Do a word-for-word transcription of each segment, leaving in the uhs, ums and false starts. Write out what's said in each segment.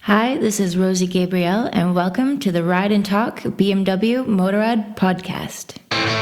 Hi, this is Rosie Gabrielle, and welcome to the Ride and Talk B M W Motorrad podcast.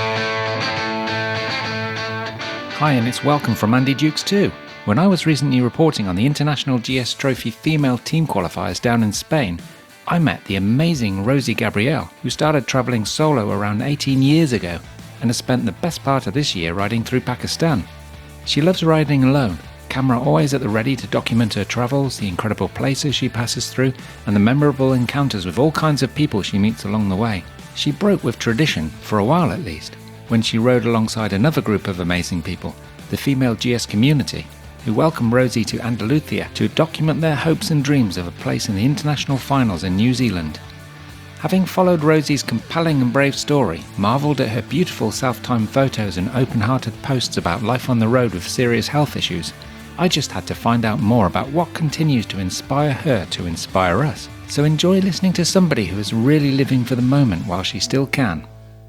Hi, and it's welcome from Andy Dukes too. When I was recently reporting on the International G S Trophy female team qualifiers down in Spain, I met the amazing Rosie Gabrielle, who started travelling solo around eighteen years ago and has spent the best part of this year riding through Pakistan. She loves riding alone, camera always at the ready to document her travels, the incredible places she passes through, and the memorable encounters with all kinds of people she meets along the way. She broke with tradition, for a while at least, when she rode alongside another group of amazing people, the female G S community, who welcomed Rosie to Andalusia to document their hopes and dreams of a place in the international finals in New Zealand. Having followed Rosie's compelling and brave story, marvelled at her beautiful self-timed photos and open-hearted posts about life on the road with serious health issues, I just had to find out more about what continues to inspire her to inspire us. So enjoy listening to somebody who is really living for the moment while she still can.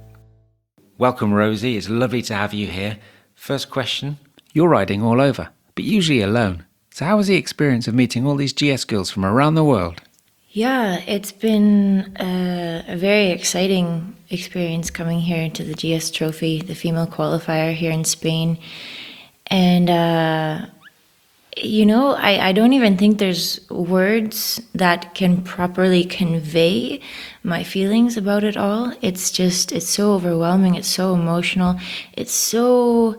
Welcome, Rosie. It's lovely to have you here. First question, you're riding all over, but usually alone. So how was the experience of meeting all these G S girls from around the world? Yeah, it's been a, a very exciting experience coming here to the G S Trophy, the female qualifier here in Spain. And, uh, you know, I, I don't even think there's words that can properly convey my feelings about it all. It's just, it's so overwhelming. It's so emotional. It's so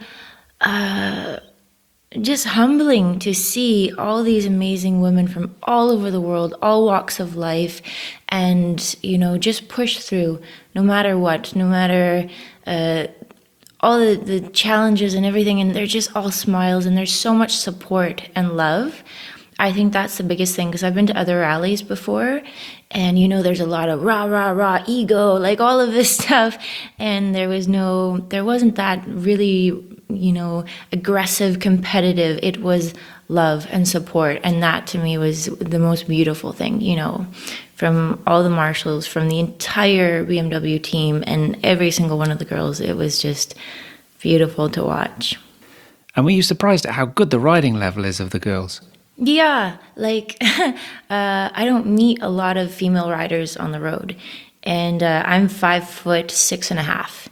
uh, just humbling to see all these amazing women from all over the world, all walks of life, and, you know, just push through no matter what, no matter uh, all the, the challenges and everything, and they're just all smiles, and there's so much support and love. I think that's the biggest thing, because I've been to other rallies before, and you know, there's a lot of rah, rah, rah, ego, like all of this stuff, and there was no, there wasn't that really, you know, aggressive, competitive. It was love and support, and that to me was the most beautiful thing, you know, from all the marshals, from the entire B M W team, and every single one of the girls. It was just beautiful to watch. And were you surprised at how good the riding level is of the girls? Yeah, like uh, I don't meet a lot of female riders on the road, and uh, I'm five foot six and a half.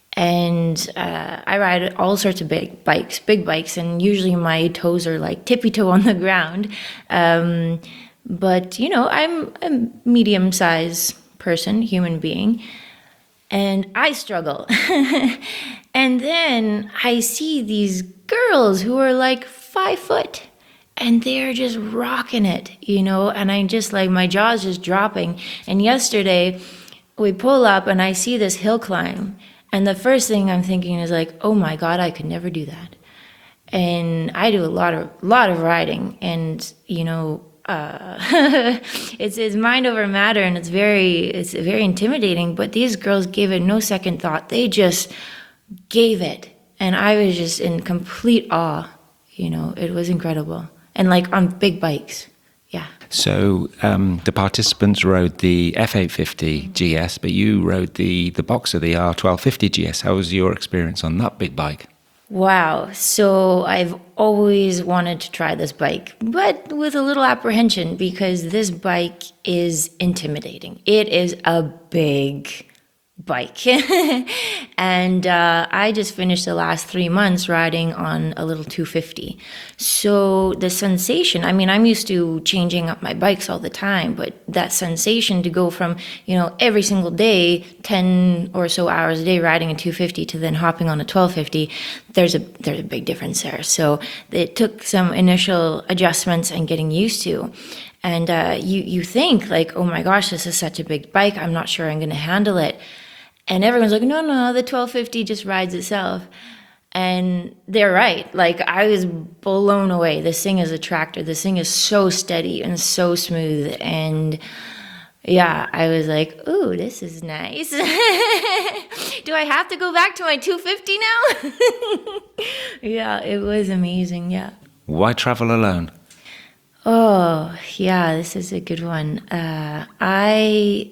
And uh, I ride all sorts of big bikes, big bikes, and usually my toes are like tippy-toe on the ground. Um, but, you know, I'm a medium-sized person, human being, and I struggle. And then I see these girls who are like five foot, and they're just rocking it, you know, and I just like, my jaw's just dropping. And yesterday we pull up and I see this hill climb, and the first thing I'm thinking is like, oh my God, I could never do that. And I do a lot of lot of riding, and you know, uh, it's it's mind over matter, and it's very it's very intimidating. But these girls gave it no second thought. They just gave it, and I was just in complete awe. You know, it was incredible, and like on big bikes. Yeah. So um, the participants rode the F eight fifty G S, but you rode the, the Boxer, the R twelve fifty G S. How was your experience on that big bike? Wow. So I've always wanted to try this bike, but with a little apprehension, because this bike is intimidating. It is a big bike. And uh, I just finished the last three months riding on a little two fifty. So the sensation, I mean, I'm used to changing up my bikes all the time, but that sensation to go from, you know, every single day, ten or so hours a day riding a two fifty to then hopping on a twelve fifty, there's a there's a big difference there. So it took some initial adjustments and getting used to. And uh, you, you think like, oh my gosh, this is such a big bike, I'm not sure I'm going to handle it. And everyone's like, no, no, the twelve fifty just rides itself. And they're right. Like, I was blown away. This thing is a tractor. This thing is so steady and so smooth. And yeah, I was like, ooh, this is nice. Do I have to go back to my two fifty now? Yeah, it was amazing. Yeah. Why travel alone? Oh, yeah, this is a good one. Uh, I...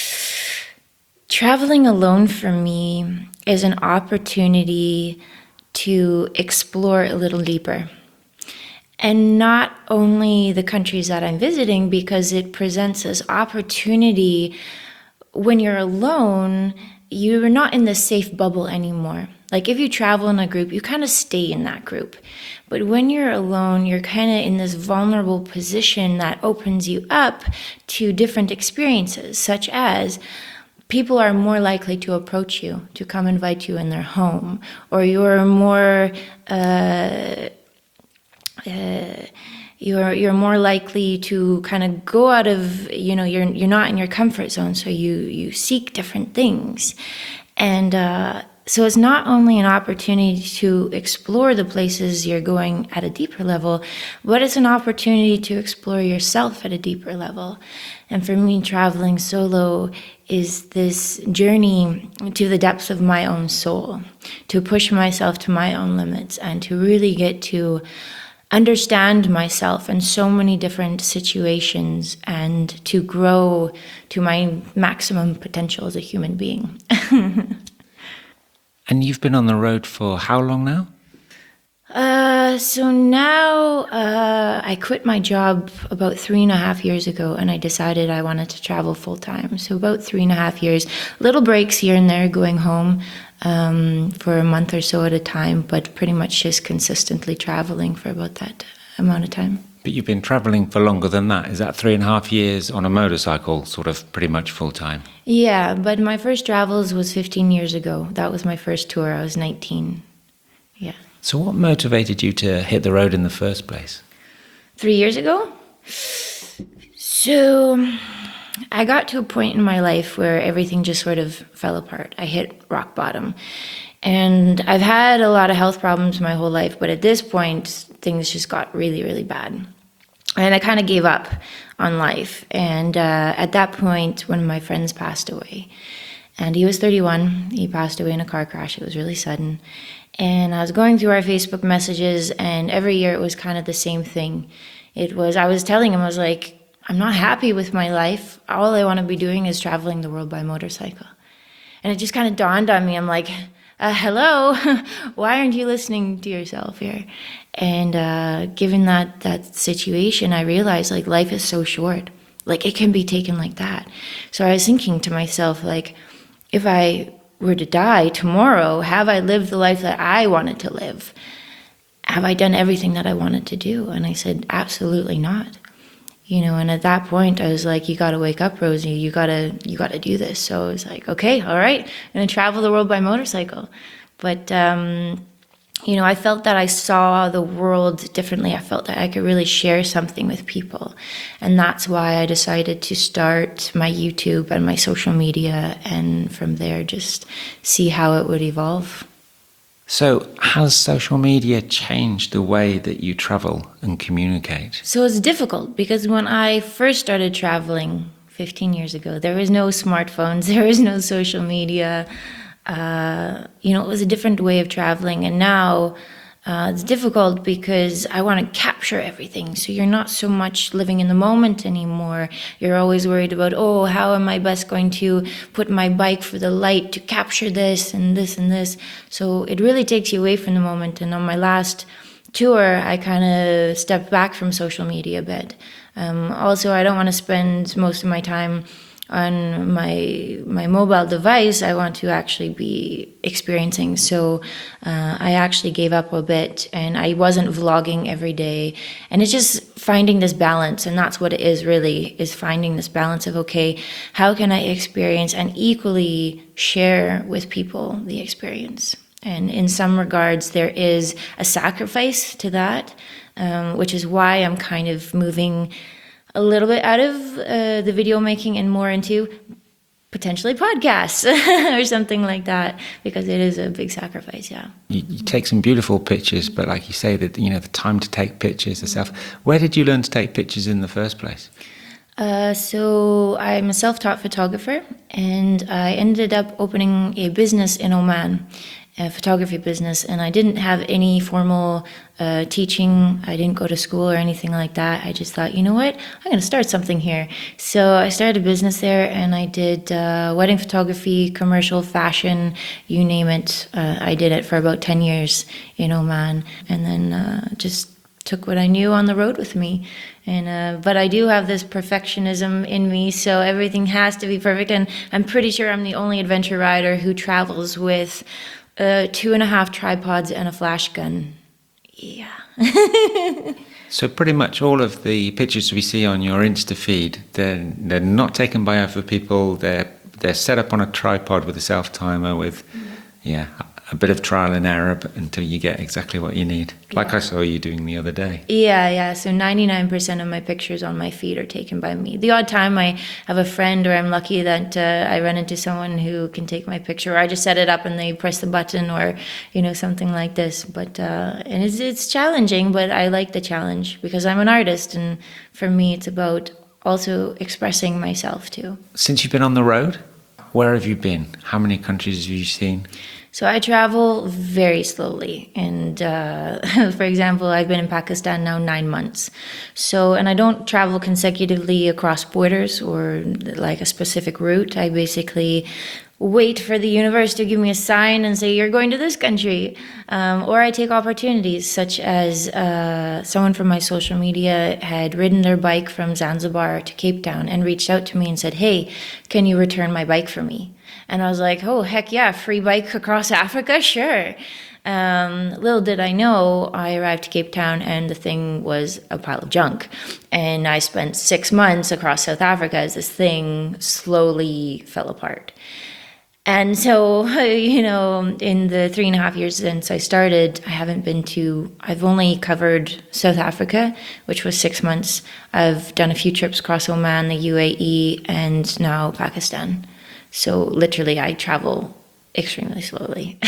Traveling alone for me is an opportunity to explore a little deeper. And not only the countries that I'm visiting, because it presents this opportunity. When you're alone, you're not in the safe bubble anymore. Like if you travel in a group, you kind of stay in that group. But when you're alone, you're kind of in this vulnerable position that opens you up to different experiences, such as people are more likely to approach you, to come invite you in their home, or you're more uh, uh, you're you're more likely to kind of go out of, you know, you're you're not in your comfort zone, so you you seek different things. And uh, so it's not only an opportunity to explore the places you're going at a deeper level, but it's an opportunity to explore yourself at a deeper level. And for me, traveling solo is this journey to the depths of my own soul, to push myself to my own limits and to really get to understand myself in so many different situations and to grow to my maximum potential as a human being. And you've been on the road for how long now? Uh, so now uh, I quit my job about three and a half years ago, and I decided I wanted to travel full time. So about three and a half years, little breaks here and there, going home um, for a month or so at a time, but pretty much just consistently traveling for about that amount of time. But you've been travelling for longer than that. Is that three and a half years on a motorcycle, sort of pretty much full time? Yeah, but my first travels was fifteen years ago. That was my first tour. I was nineteen. Yeah. So what motivated you to hit the road in the first place? Three years ago? So I got to a point in my life where everything just sort of fell apart. I hit rock bottom. And I've had a lot of health problems my whole life, but at this point, things just got really, really bad. And I kind of gave up on life. And uh, at that point, one of my friends passed away. And he was thirty-one. He passed away in a car crash. It was really sudden. And I was going through our Facebook messages, and every year it was kind of the same thing. It was, I was telling him, I was like, I'm not happy with my life. All I want to be doing is traveling the world by motorcycle. And it just kind of dawned on me. I'm like, uh, hello, why aren't you listening to yourself here? And uh, given that, that situation, I realized like life is so short. Like it can be taken like that. So I was thinking to myself, like, if I were to die tomorrow, have I lived the life that I wanted to live? Have I done everything that I wanted to do? And I said, absolutely not. You know, and at that point I was like, you got to wake up, Rosie. You got to, you got to do this. So I was like, okay, all right, I'm going to travel the world by motorcycle. But, um, you know, I felt that I saw the world differently. I felt that I could really share something with people. And that's why I decided to start my YouTube and my social media, and from there just see how it would evolve. So has social media changed the way that you travel and communicate? So it's difficult because when I first started traveling fifteen years ago, there was no smartphones, there was no social media. Uh, you know, it was a different way of traveling. And now uh, it's difficult because I want to capture everything. So you're not so much living in the moment anymore. You're always worried about, oh, how am I best going to put my bike for the light to capture this and this and this. So it really takes you away from the moment. And on my last tour, I kind of stepped back from social media a bit. Um, also, I don't want to spend most of my time on my my mobile device. I want to actually be experiencing. So uh, I actually gave up a bit, and I wasn't vlogging every day. And it's just finding this balance, and that's what it is really, is finding this balance of, okay, how can I experience and equally share with people the experience? And in some regards, there is a sacrifice to that, um, which is why I'm kind of moving a little bit out of uh, the video making and more into potentially podcasts or something like that, because it is a big sacrifice, yeah. You, you take some beautiful pictures, but like you say, that you know the time to take pictures, the self. Where did you learn to take pictures in the first place? Uh, so I'm a self-taught photographer, and I ended up opening a business in Oman, a photography business, and I didn't have any formal uh, teaching. I didn't go to school or anything like that. I just thought, you know what, I'm going to start something here. So I started a business there, and I did uh, wedding photography, commercial, fashion, you name it. Uh, I did it for about ten years in Oman, and then uh, just took what I knew on the road with me. And uh, but I do have this perfectionism in me, so everything has to be perfect. And I'm pretty sure I'm the only adventure rider who travels with uh, two and a half tripods and a flash gun. Yeah. So pretty much all of the pictures we see on your Insta feed, they're they're not taken by other people. They're they're set up on a tripod with a self timer with, yeah, a bit of trial and error until you get exactly what you need. Like I saw you doing the other day. Yeah, yeah. So ninety-nine percent of my pictures on my feed are taken by me. The odd time I have a friend, or I'm lucky that uh, I run into someone who can take my picture, or I just set it up and they press the button, or you know, something like this. But uh, and it's it's challenging, but I like the challenge because I'm an artist, and for me, it's about also expressing myself too. Since you've been on the road, where have you been? How many countries have you seen? So I travel very slowly. And uh, for example, I've been in Pakistan now nine months. So, and I don't travel consecutively across borders or like a specific route. I basically wait for the universe to give me a sign and say, you're going to this country. Um, or I take opportunities such as uh, someone from my social media had ridden their bike from Zanzibar to Cape Town and reached out to me and said, hey, can you return my bike for me? And I was like, oh, heck yeah, free bike across Africa? Sure. Um, little did I know, I arrived to Cape Town and the thing was a pile of junk. And I spent six months across South Africa as this thing slowly fell apart. And so, you know, in the three and a half years since I started, I haven't been to, I've only covered South Africa, which was six months. I've done a few trips across Oman, the U A E, and now Pakistan. So literally, I travel extremely slowly.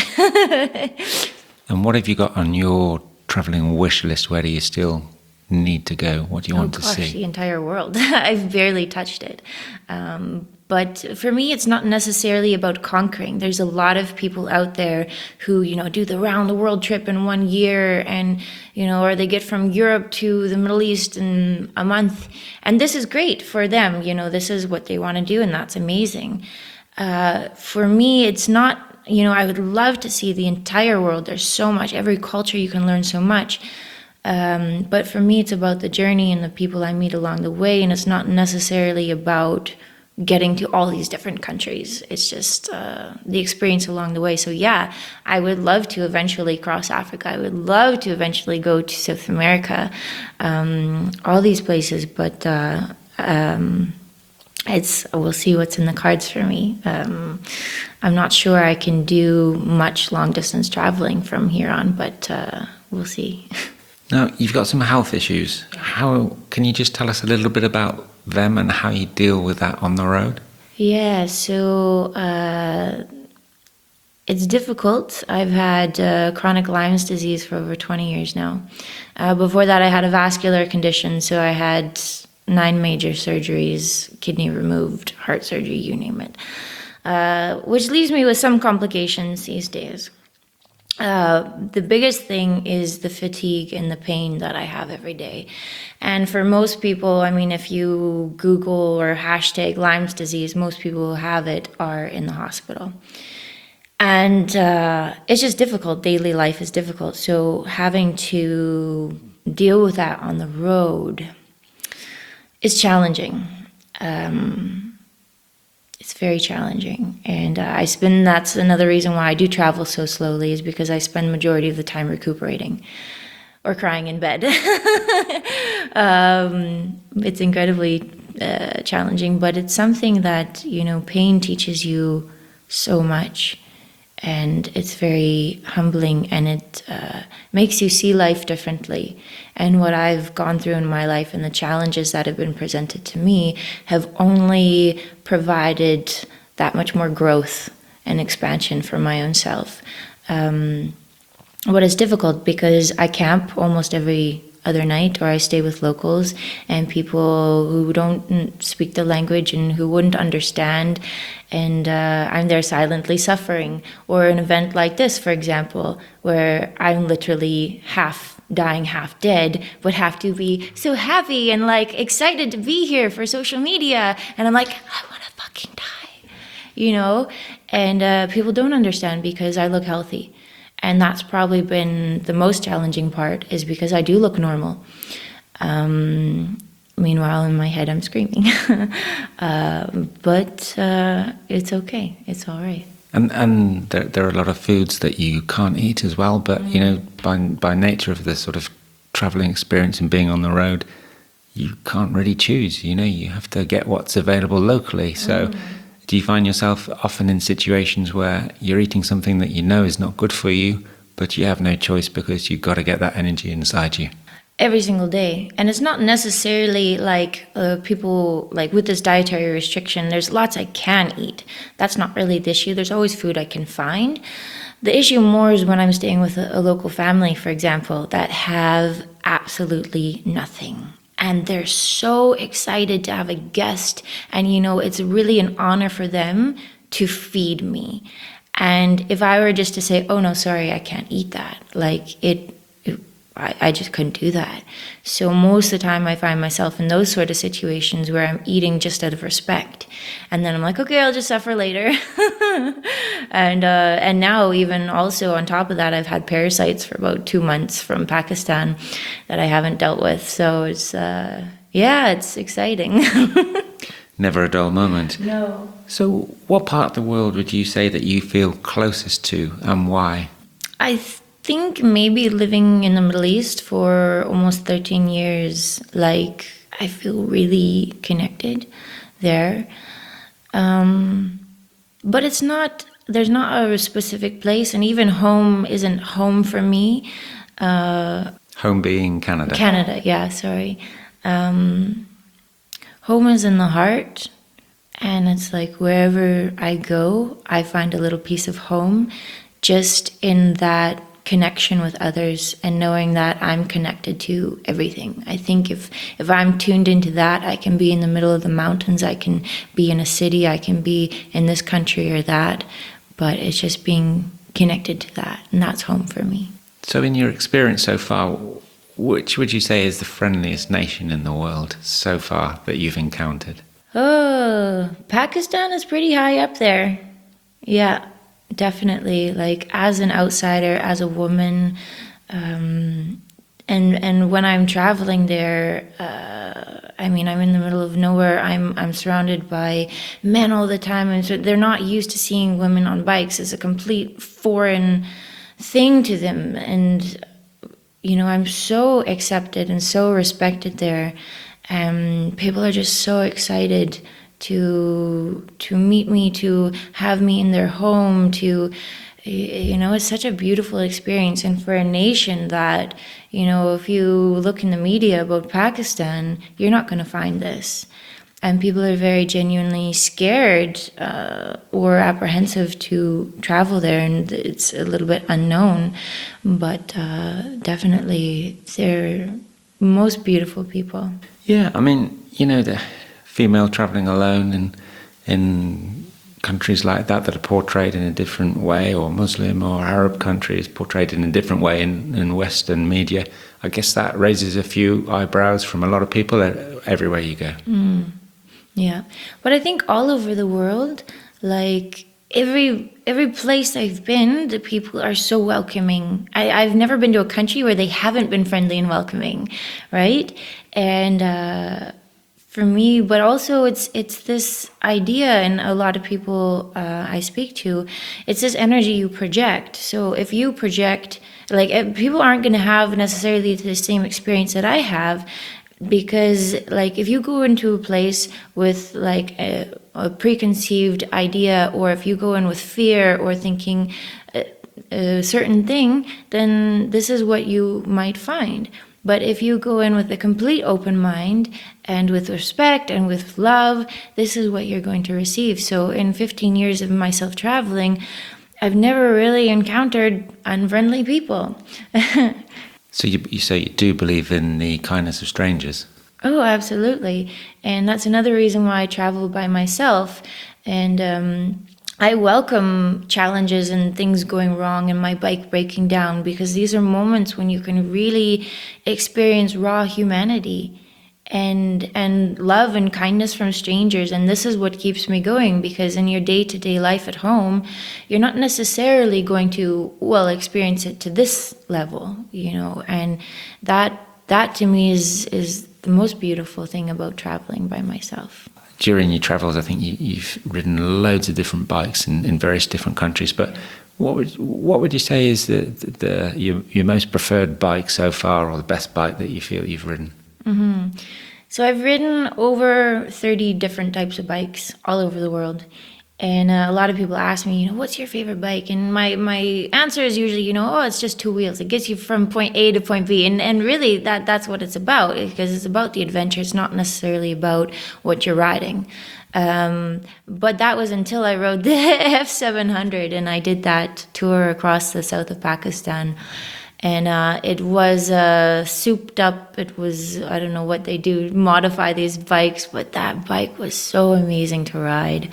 And what have you got on your traveling wish list? Where do you still need to go? What do you want oh, to gosh, see? The entire world. I've barely touched it. Um, but for me, it's not necessarily about conquering. There's a lot of people out there who, you know, do the round the world trip in one year and, you know, or they get from Europe to the Middle East in a month. And this is great for them. You know, this is what they want to do, and that's amazing. Uh, for me, it's not, you know, I would love to see the entire world. There's so much, every culture you can learn so much. Um, but for me, it's about the journey and the people I meet along the way. And it's not necessarily about getting to all these different countries. It's just uh, the experience along the way. So yeah, I would love to eventually cross Africa. I would love to eventually go to South America, um, all these places. But uh, um, It's we'll see what's in the cards for me. Um, I'm not sure I can do much long distance traveling from here on, but uh, we'll see. Now, you've got some health issues. How can you just tell us a little bit about them and how you deal with that on the road? Yeah, so uh, it's difficult. I've had uh, chronic Lyme's disease for over twenty years now. Uh, before that, I had a vascular condition, so I had nine major surgeries, kidney removed, heart surgery, you name it, uh, which leaves me with some complications these days. Uh, the biggest thing is the fatigue and the pain that I have every day. And for most people, I mean, if you Google or hashtag Lyme's disease, most people who have it are in the hospital. And uh, it's just difficult. Daily life is difficult. So having to deal with that on the road, it's challenging. Um, it's very challenging. And uh, I spend, that's another reason why I do travel so slowly, is because I spend majority of the time recuperating or crying in bed. um, it's incredibly uh, challenging, but it's something that, you know, pain teaches you so much. And it's very humbling, and it uh, makes you see life differently. And what I've gone through in my life and the challenges that have been presented to me have only provided that much more growth and expansion for my own self. Um, what is difficult, because I camp almost every other night, or I stay with locals and people who don't speak the language and who wouldn't understand, and uh, I'm there silently suffering. Or an event like this, for example, where I'm literally half dying, half dead, but have to be so happy and like excited to be here for social media, and I'm like, I want to fucking die, you know. And uh, people don't understand because I look healthy. And that's probably been the most challenging part, is because I do look normal. Um, meanwhile, in my head, I'm screaming. uh, but uh, it's okay. It's all right. And and there, there are a lot of foods that you can't eat as well. But, you know, by, by nature of the sort of traveling experience and being on the road, you can't really choose. You know, you have to get what's available locally. So mm. do you find yourself often in situations where you're eating something that you know is not good for you, but you have no choice because you've got to get that energy inside you? Every single day. And it's not necessarily like uh, people, like with this dietary restriction, there's lots I can eat. That's not really the issue. There's always food I can find. The issue more is when I'm staying with a, a local family, for example, that have absolutely nothing. And they're so excited to have a guest. And, you know, it's really an honor for them to feed me. And if I were just to say, oh, no, sorry, I can't eat that, like it, it I, I just couldn't do that. So most of the time I find myself in those sort of situations where I'm eating just out of respect. And then I'm like, okay, I'll just suffer later. and uh, and now even also on top of that, I've had parasites for about two months from Pakistan that I haven't dealt with. So it's, uh, yeah, it's exciting. Never a dull moment. No. So what part of the world would you say that you feel closest to, and why? I th- think maybe living in the Middle East for almost thirteen years, like I feel really connected there. Um, but it's not, there's not a specific place, and even home isn't home for me. Uh, home being Canada. Canada, yeah, sorry. Um, home is in the heart, and it's like wherever I go, I find a little piece of home, just in that connection with others and knowing that I'm connected to everything. I think if if I'm tuned into that, I can be in the middle of the mountains, I can be in a city, I can be in this country or that, but it's just being connected to that, and that's home for me. So in your experience so far, which would you say is the friendliest nation in the world so far that you've encountered? Oh, Pakistan is pretty high up there. Yeah. Definitely, like as an outsider, as a woman, um, and and when I'm traveling there, uh, I mean, I'm in the middle of nowhere. I'm I'm surrounded by men all the time, and so they're not used to seeing women on bikes. It's a complete foreign thing to them, and you know, I'm so accepted and so respected there. Um, people are just so excited to to meet me, to have me in their home, to, you know, it's such a beautiful experience. And for a nation that, you know, if you look in the media about Pakistan, you're not going to find this. And people are very genuinely scared uh, or apprehensive to travel there, and it's a little bit unknown, but uh, definitely they're most beautiful people. Yeah, I mean, you know, the female travelling alone in in countries like that that are portrayed in a different way, or Muslim or Arab countries portrayed in a different way in, in Western media, I guess that raises a few eyebrows from a lot of people everywhere you go. Mm, yeah, but I think all over the world, like every every place I've been, the people are so welcoming. I, I've never been to a country where they haven't been friendly and welcoming, right? And uh for me, but also it's it's this idea, and a lot of people uh, I speak to, it's this energy you project. So if you project, like people aren't going to have necessarily the same experience that I have, because like if you go into a place with like a, a preconceived idea, or if you go in with fear or thinking a, a certain thing, then this is what you might find. But if you go in with a complete open mind and with respect and with love, this is what you're going to receive. So in fifteen years of myself traveling, I've never really encountered unfriendly people. So you, you say you do believe in the kindness of strangers? Oh, absolutely. And that's another reason why I travel by myself. And um, I welcome challenges and things going wrong and my bike breaking down, because these are moments when you can really experience raw humanity. and and love and kindness from strangers. And this is what keeps me going, because in your day-to-day life at home, you're not necessarily going to, well, experience it to this level, you know. And that that to me is is the most beautiful thing about traveling by myself. During your travels, I think you, you've ridden loads of different bikes in, in various different countries, but what would what would you say is the, the, the your, your most preferred bike so far, or the best bike that you feel you've ridden? Mm-hmm. So I've ridden over thirty different types of bikes all over the world. And uh, a lot of people ask me, you know, what's your favorite bike? And my, my answer is usually, you know, oh, it's just two wheels. It gets you from point A to point B. And and really, that that's what it's about, because it's about the adventure. It's not necessarily about what you're riding. Um, but that was until I rode the F seven hundred, and I did that tour across the south of Pakistan. And uh, it was uh, souped up. It was, I don't know what they do, modify these bikes, but that bike was so amazing to ride.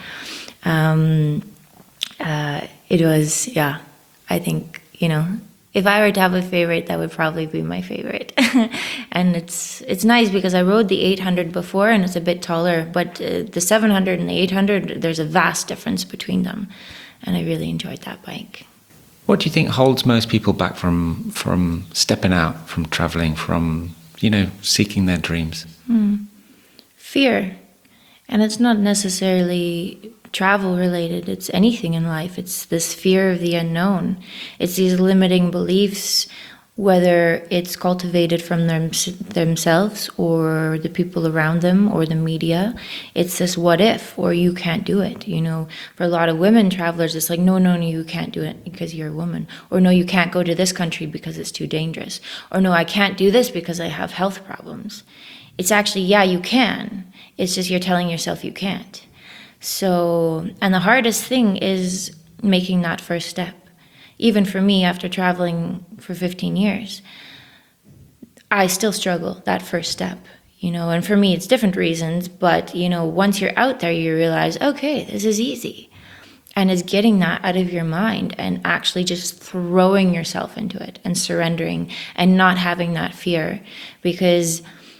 Um, uh, it was, yeah, I think, you know, if I were to have a favorite, that would probably be my favorite. And it's it's nice because I rode the eight hundred before, and it's a bit taller, but uh, the seven hundred and the eight hundred, there's a vast difference between them. And I really enjoyed that bike. What do you think holds most people back from from stepping out, from traveling, from, you know, seeking their dreams? Hmm. Fear. And it's not necessarily travel related. It's anything in life. It's this fear of the unknown. It's these limiting beliefs, whether it's cultivated from them, themselves or the people around them or the media. It's this what if, or you can't do it. You know, for a lot of women travelers, it's like, no, no, no, you can't do it because you're a woman. Or no, you can't go to this country because it's too dangerous. Or no, I can't do this because I have health problems. It's actually, yeah, you can. It's just you're telling yourself you can't. So, and the hardest thing is making that first step. Even for me, after traveling for fifteen years, I still struggle that first step, you know, and for me, it's different reasons, but, you know, once you're out there, you realize, okay, this is easy. And it's getting that out of your mind and actually just throwing yourself into it and surrendering and not having that fear, because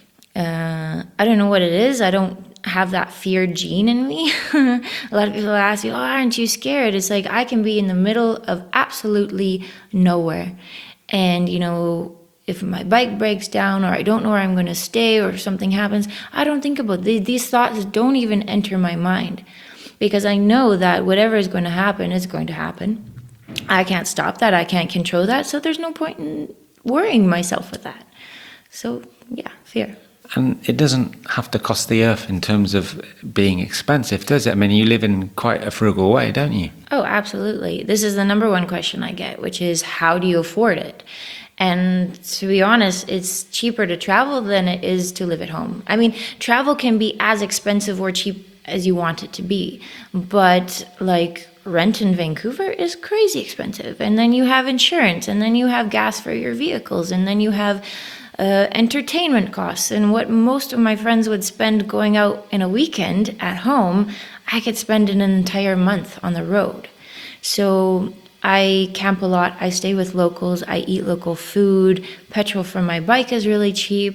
uh, I don't know what it is. I don't have that fear gene in me. A lot of people ask me, oh, aren't you scared? It's like I can be in the middle of absolutely nowhere. And, you know, if my bike breaks down or I don't know where I'm going to stay or if something happens, I don't think about these. These thoughts don't even enter my mind, because I know that whatever is going to happen is going to happen. I can't stop that. I can't control that. So there's no point in worrying myself with that. So, yeah, fear. And it doesn't have to cost the earth in terms of being expensive, does it? I mean, you live in quite a frugal way, don't you? Oh, absolutely. This is the number one question I get, which is, how do you afford it? And to be honest, it's cheaper to travel than it is to live at home. I mean, travel can be as expensive or cheap as you want it to be. But like rent in Vancouver is crazy expensive. And then you have insurance, and then you have gas for your vehicles, and then you have Uh, entertainment costs. And what most of my friends would spend going out in a weekend at home, I could spend in an entire month on the road. So I camp a lot. I stay with locals. I eat local food. Petrol for my bike is really cheap.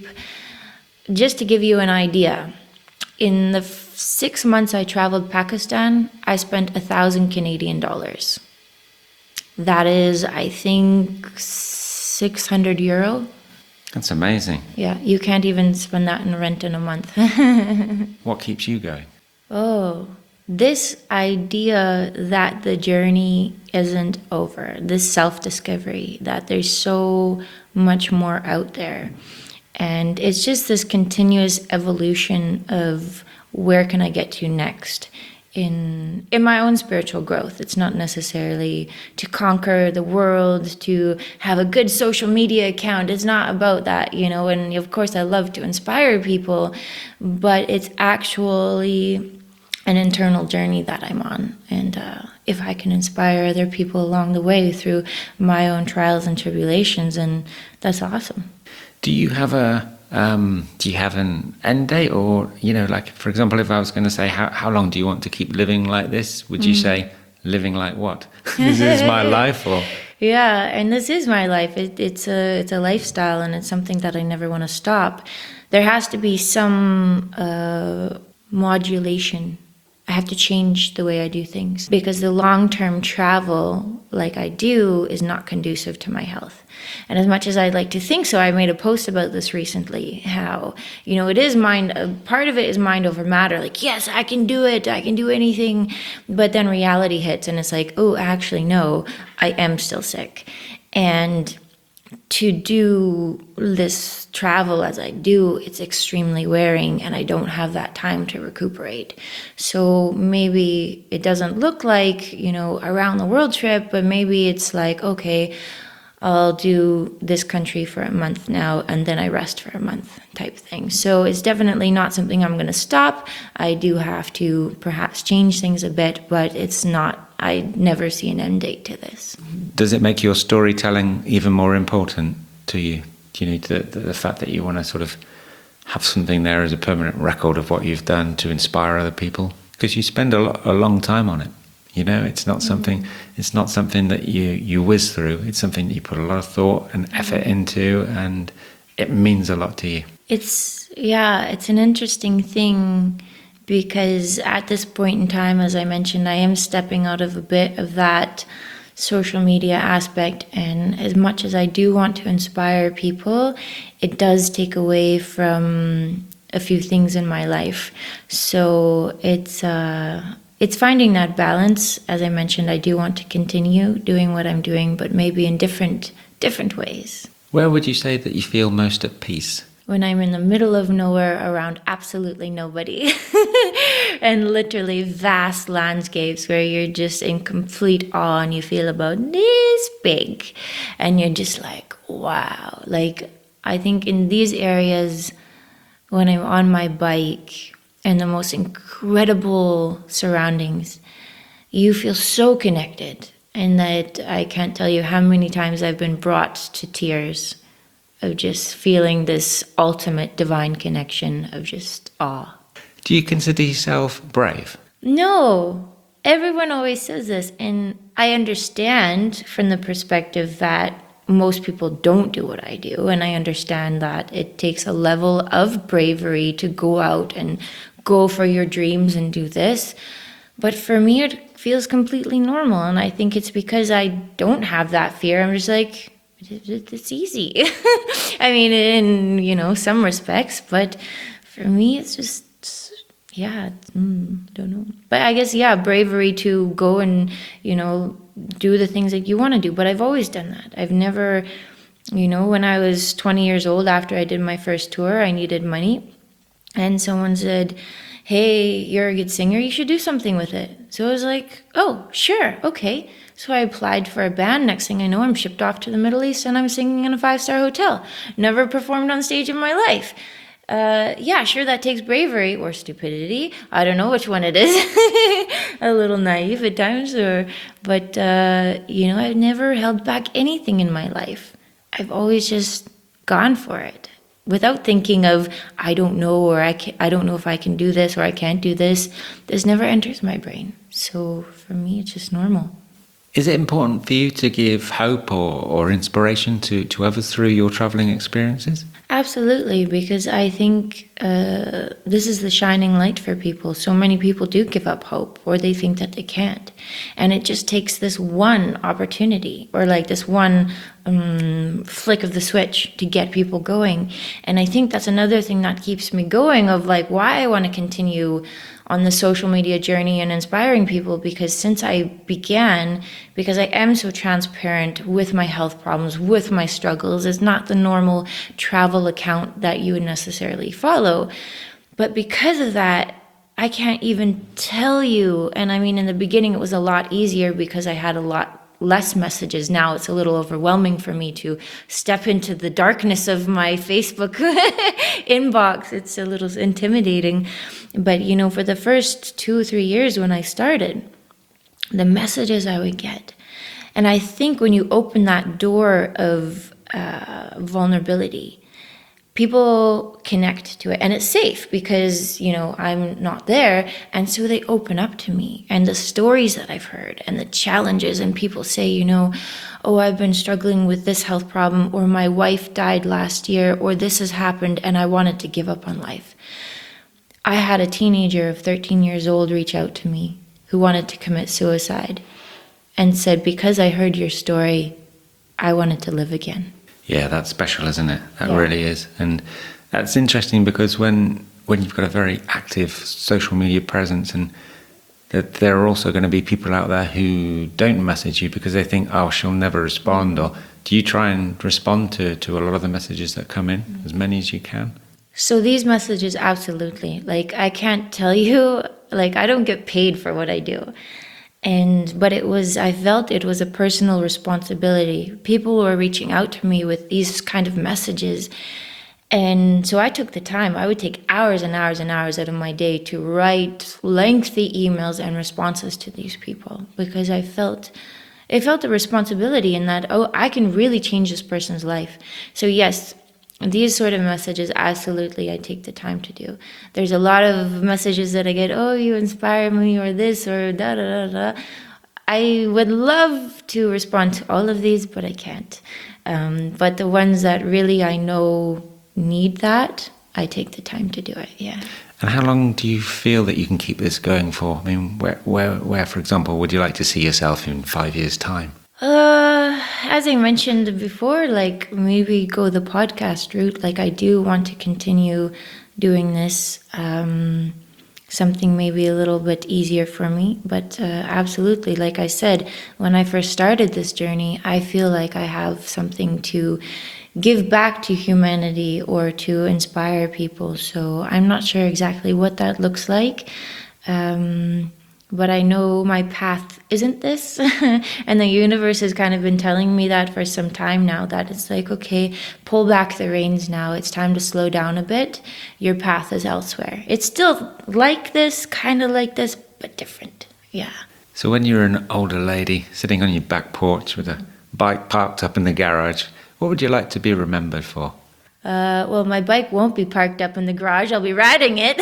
Just to give you an idea, in the f- six months I traveled Pakistan, I spent a thousand Canadian dollars. That is, I think, six hundred euro. That's amazing. Yeah, you can't even spend that in rent in a month. What keeps you going? Oh, this idea that the journey isn't over, this self-discovery, that there's so much more out there. And it's just this continuous evolution of where can I get to next in in my own spiritual growth. It's not necessarily to conquer the world, to have a good social media account. It's not about that, you know, and of course I love to inspire people, but it's actually an internal journey that I'm on. And uh, if I can inspire other people along the way through my own trials and tribulations, and that's awesome. Do you have a Um, do you have an end date, or, you know, like, for example, if I was going to say, how, how long do you want to keep living like this? Would you mm. say, living like what? This is my life, or? Yeah, and this is my life. It, it's a it's a lifestyle, and it's something that I never want to stop. there has to be some uh, modulation. I have to change the way I do things because the long-term travel like I do is not conducive to my health. And as much as I'd like to think so, I made a post about this recently, how, you know, it is mind, uh, part of it is mind over matter. Like, yes, I can do it. I can do anything. But then reality hits and it's like, oh, actually, no, I am still sick. And to do this travel as I do, it's extremely wearing and I don't have that time to recuperate. So maybe it doesn't look like, you know, around the world trip, but maybe it's like, okay, I'll do this country for a month now and then I rest for a month type thing. So it's definitely not something I'm going to stop. I do have to perhaps change things a bit, but it's not, I never see an end date to this. Does it make your storytelling even more important to you? Do you need the, the, the fact that you want to sort of have something there as a permanent record of what you've done to inspire other people? Because you spend a, lo- a long time on it. You know, it's not something. Mm-hmm. It's not something that you you whiz through. It's something that you put a lot of thought and effort into, and it means a lot to you. It's yeah, it's an interesting thing because at this point in time, as I mentioned, I am stepping out of a bit of that social media aspect, and as much as I do want to inspire people, it does take away from a few things in my life. So it's. Uh, It's finding that balance. As I mentioned, I do want to continue doing what I'm doing, but maybe in different different ways. Where would you say that you feel most at peace? When I'm in the middle of nowhere around absolutely nobody and literally vast landscapes where you're just in complete awe and you feel about this big and you're just like, wow. Like, I think in these areas, when I'm on my bike, and the most incredible surroundings, you feel so connected. And that I can't tell you how many times I've been brought to tears of just feeling this ultimate divine connection of just awe. Do you consider yourself brave? No, everyone always says this. And I understand from the perspective that most people don't do what I do. And I understand that it takes a level of bravery to go out and go for your dreams and do this. But for me, it feels completely normal. And I think it's because I don't have that fear. I'm just like, it's easy. I mean, in, you know, some respects, but for me, it's just, yeah, mm, I don't know. But I guess, yeah, bravery to go and, you know, do the things that you want to do. But I've always done that. I've never, you know, when I was twenty years old, after I did my first tour, I needed money. And someone said, hey, you're a good singer, you should do something with it. So I was like, oh, sure, okay. So I applied for a band. Next thing I know, I'm shipped off to the Middle East and I'm singing in a five-star hotel. Never performed on stage in my life. Uh, yeah, sure, that takes bravery or stupidity. I don't know which one it is. A little naive at times. or, But, uh, you know, I've never held back anything in my life. I've always just gone for it. Without thinking of, I don't know, or I, can, I don't know if I can do this, or I can't do this. This never enters my brain. So for me, it's just normal. Is it important for you to give hope or, or inspiration to, to others through your travelling experiences? Absolutely, because I think uh, this is the shining light for people. So many people do give up hope, or they think that they can't. And it just takes this one opportunity, or like this one um, flick of the switch to get people going. And I think that's another thing that keeps me going, of like why I want to continue on the social media journey and inspiring people, because since I began, because I am so transparent with my health problems, with my struggles, it's not the normal travel account that you would necessarily follow. But because of that, I can't even tell you. And I mean, in the beginning, it was a lot easier because I had a lot less messages. Now it's a little overwhelming for me to step into the darkness of my Facebook inbox. It's a little intimidating. But, you know, for the first two or three years when I started, the messages I would get. And I think when you open that door of uh, vulnerability, people connect to it, and it's safe because, you know, I'm not there. And so they open up to me and the stories that I've heard and the challenges, and people say, you know, oh, I've been struggling with this health problem, or my wife died last year, or this has happened and I wanted to give up on life. I had a teenager of thirteen years old reach out to me who wanted to commit suicide and said, because I heard your story, I wanted to live again. Yeah, that's special, isn't it? That Yeah. really is. And that's interesting because when when you've got a very active social media presence, and that there are also going to be people out there who don't message you because they think, oh, she'll never respond. Or do you try and respond to, to a lot of the messages that come in, as many as you can? So these messages, absolutely. Like, I can't tell you, like, I don't get paid for what I do. And, but it was, I felt it was a personal responsibility. People were reaching out to me with these kind of messages. And so I took the time. I would take hours and hours and hours out of my day to write lengthy emails and responses to these people, because I felt, it felt a responsibility in that, oh, I can really change this person's life. So yes, these sort of messages, absolutely, I take the time to do. There's a lot of messages that I get, oh, you inspire me, or this, or da da da da. I would love to respond to all of these, but I can't. Um, but the ones that really I know need that, I take the time to do it, yeah. And how long do you feel that you can keep this going for? I mean, where, where, where, for example, would you like to see yourself in five years' time? Uh, as I mentioned before, like maybe go the podcast route. Like I do want to continue doing this, um, something maybe a little bit easier for me. But uh, absolutely, like I said, when I first started this journey, I feel like I have something to give back to humanity or to inspire people. So I'm not sure exactly what that looks like. Um, But I know my path isn't this. And the universe has kind of been telling me that for some time now, that it's like, okay, pull back the reins now. It's time to slow down a bit. Your path is elsewhere. It's still like this, kind of like this, but different. Yeah. So when you're an older lady sitting on your back porch with a bike parked up in the garage, what would you like to be remembered for? Uh, well, my bike won't be parked up in the garage. I'll be riding it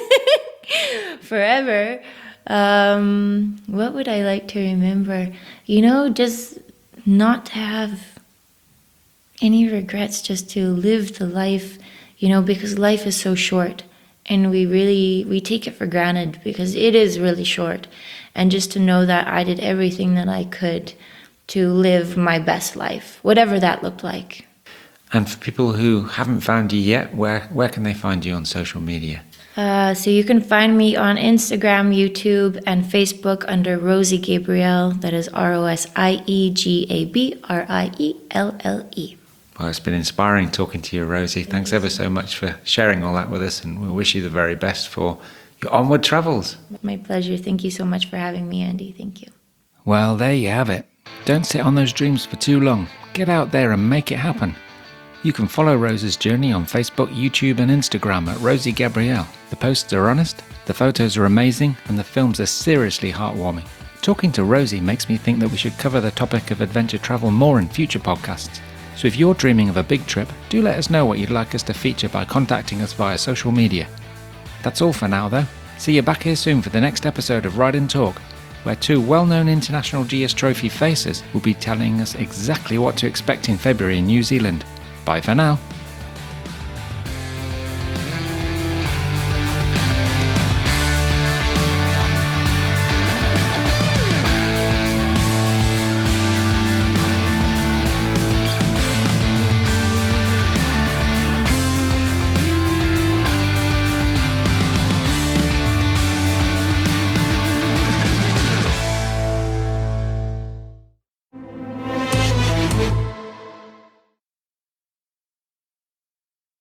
forever. Um, what would I like to remember? You know, just not to have any regrets, just to live the life, you know, because life is so short and we really, we take it for granted because it is really short. And just to know that I did everything that I could to live my best life, whatever that looked like. And for people who haven't found you yet, where, where can they find you on social media? Uh, so you can find me on Instagram, YouTube, and Facebook under Rosie Gabrielle. That is R O S I E G A B R I E L L E. Well, it's been inspiring talking to you, Rosie. Thanks ever so much for sharing all that with us, and we wish you the very best for your onward travels. My pleasure. Thank you so much for having me, Andy. Thank you. Well, there you have it. Don't sit on those dreams for too long. Get out there and make it happen. You can follow Rose's journey on Facebook, YouTube and Instagram at Rosie Gabrielle. The posts are honest, the photos are amazing, and the films are seriously heartwarming. Talking to Rosie makes me think that we should cover the topic of adventure travel more in future podcasts. So if you're dreaming of a big trip, do let us know what you'd like us to feature by contacting us via social media. That's all for now though. See you back here soon for the next episode of Ride and Talk, where two well-known International G S Trophy faces will be telling us exactly what to expect in February in New Zealand. Bye for now.